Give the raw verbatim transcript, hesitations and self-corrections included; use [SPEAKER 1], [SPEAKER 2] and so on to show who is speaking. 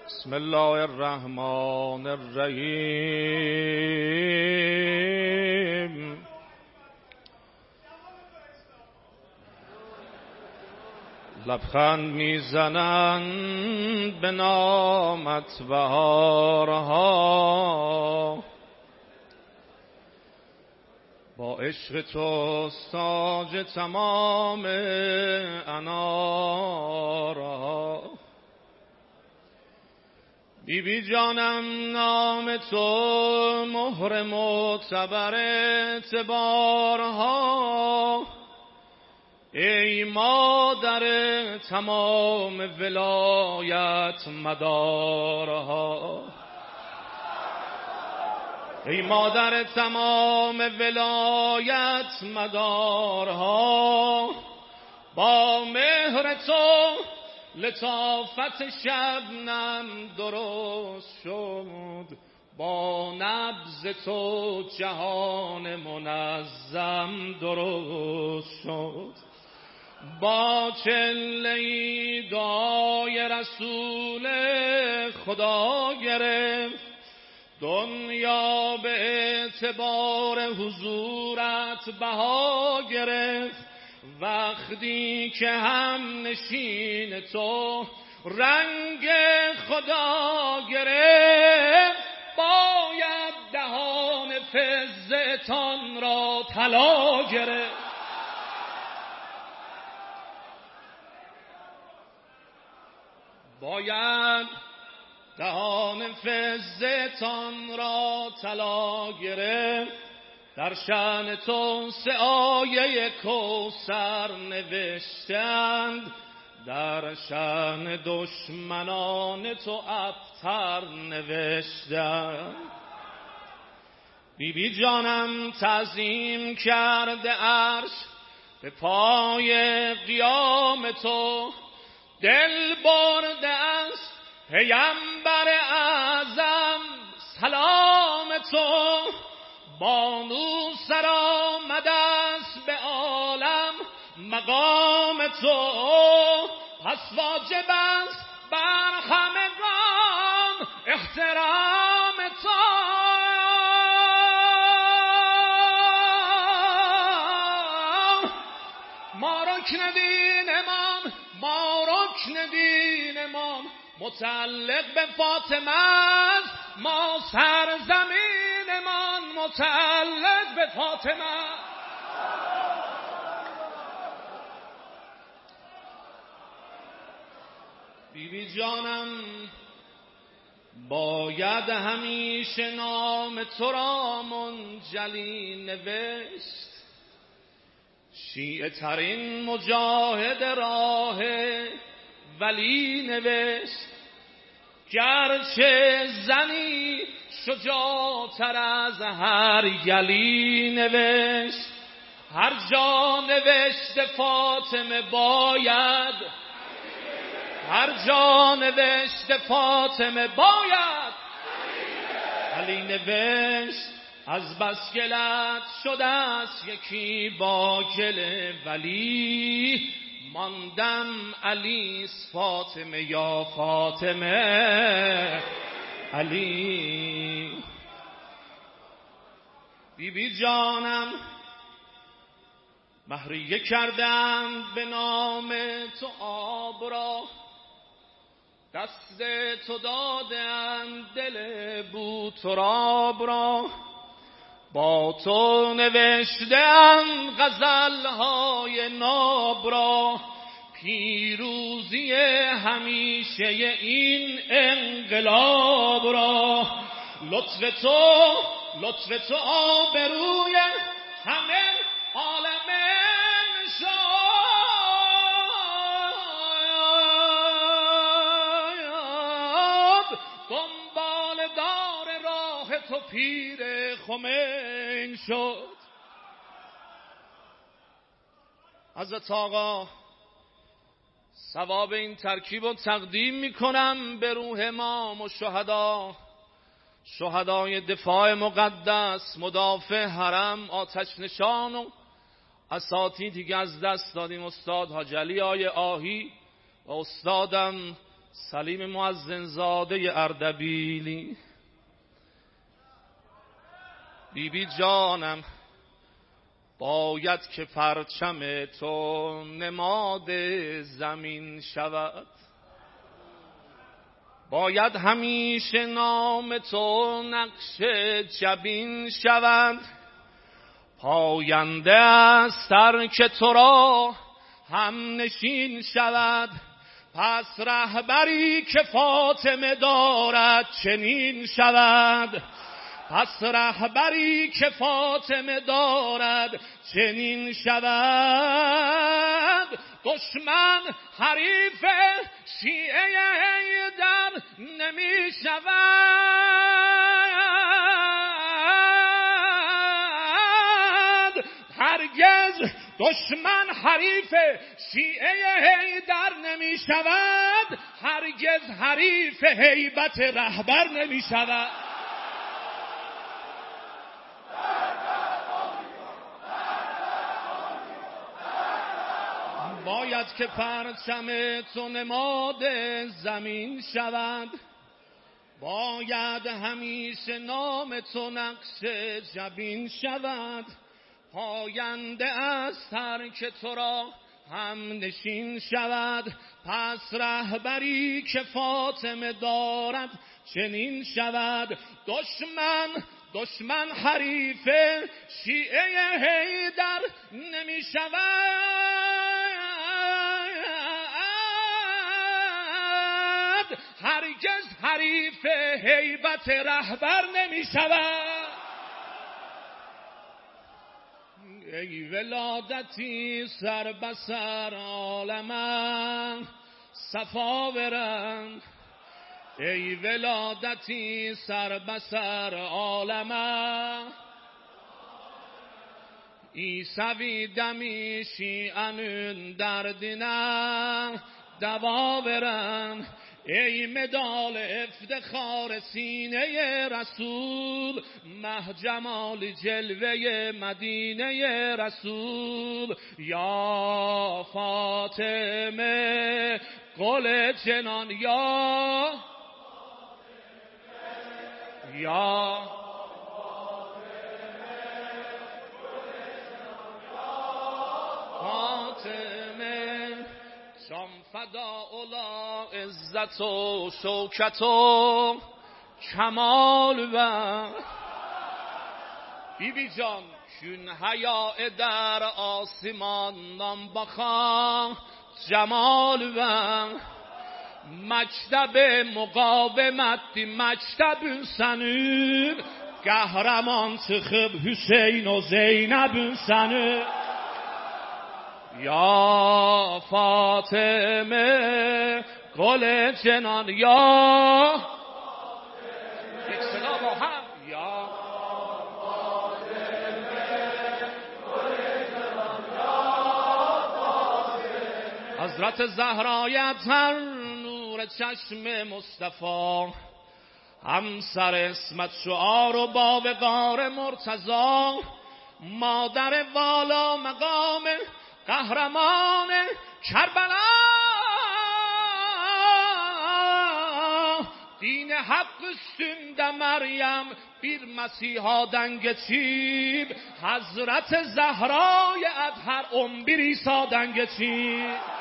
[SPEAKER 1] بسم الله الرحمن الرحیم. لبخند میزنند به نامت بهارها، با عشق تو تاج تمام انارها. بی بی جانم نام تو مهر معتبر اعتبارها، ای مادر تمام ولایت مدارها، ای مادر تمام ولایت مدارها. با مهر تو لطافت شبنم درست شد، با نبض تو جهان منظم درست شد. با چله دعای رسول خدا گرفت دنیا، به اعتبار حضورت بها گرفت. وقتی که هم نشین تو رنگ خدا گرفت، باید دهان فضتان را طلا گرفت. باید دهان فضتان را طلا گرفت. در شأن تو سه آیه کوثر نوشتند، در شأن دشمنان تو ابتر نوشتند. بی بی جانم تعظیم کرده عرش به پای قیام تو، دل برده است پیامبر اعظم سلام تو. بانو سر آمده است به عالم مقام تو، پس واجب است بر همگان احترام تو. ما رکن دینمان، ما رکن دینمان متعلق به فاطمه است، ما سرزمینمان متعلق به فاطمه. بی بی جانم باید همیشه نام تو را منجلی نوشت، شیعه ترین مجاهد راه ولی نوشت. گرچه زنی شجاعتر از هر یلی نوشت، هر جا نوشت فاطمه باید، هر جا نوشت فاطمه باید علی نوشت. از بس گلت شده است یکی با گل ولی، ماندم علیس فاطمه یا فاطمه علی. بی بی جانم بحریه کردند به نام تو آب را، دست تو دادند دل بو تراب را. با تو نوشتند غزلهای ناب را، پیروزی همیشه این انقلاب را. لطف تو لطف تو آبروی همه عالم نشاد، دنبال دار راه تو پیر خمین شد. حضرت آقا ثواب این ترکیب رو تقدیم میکنم به روح امام و شهدا، شهدای دفاع مقدس، مدافع حرم، آتش نشان و اساتیدی که از دست دادیم. استاد حاج علی آی آهی و استادم سلیم مؤذن زاده اردبیلی، بی بی جانم باید که پرچم تو نماد زمین شود، باید همیشه نام تو نقش جبین شود، پاینده از سر که تو را هم نشین شود، پس رهبری که فاطمه دارد چنین شود، پس رهبری که فاطمه دارد چنین شود، دشمن حریف شیعه در نمی شود، هرگز دشمن حریف شیعه در نمی شود، هرگز حریف هیبت رهبر نمی شود. باید که پرچم تو نماد زمین شود، باید همیشه نام تو نقش جبین شود، پاینده از سر که تو را هم نشین شود، پس رهبری که فاطمه دارد چنین شود، دشمن دشمن حریف شیعه حیدر نمی شود، هرگز حریف هیبت رهبر نمی شود. ای ولادتی سر بسر عالمم صفا برند، ای ولادتی سر بسر عالمم عیسوی دمی شیعن در دینم دوا برند، ای مدال افتخار سینه رسول، مه جمال جلوه مدینه رسول، یا فاطمه گل جنان، یا یا فاطمه شام فدا اولا عزت و شوکت و کمال و بی بی جان کن حیاء در آسمان نام بخواه جمال و مکتب مقاومت مکتب سنی قهرمان tıkıp Hüseyin و زینب سنی، یا فاطمه گل جنان، یا یک صدا با هم، یا حضرت زهرای اطهر نور چشم مصطفی، همسر اسمت شعار و باوقار مرتضی، مادر والا مقام قهرمان کربلا، دین حق üstünde مریم bir مسیحاdan geçip Hazreti Zahra'yı Edher on bir İsa'dan geçip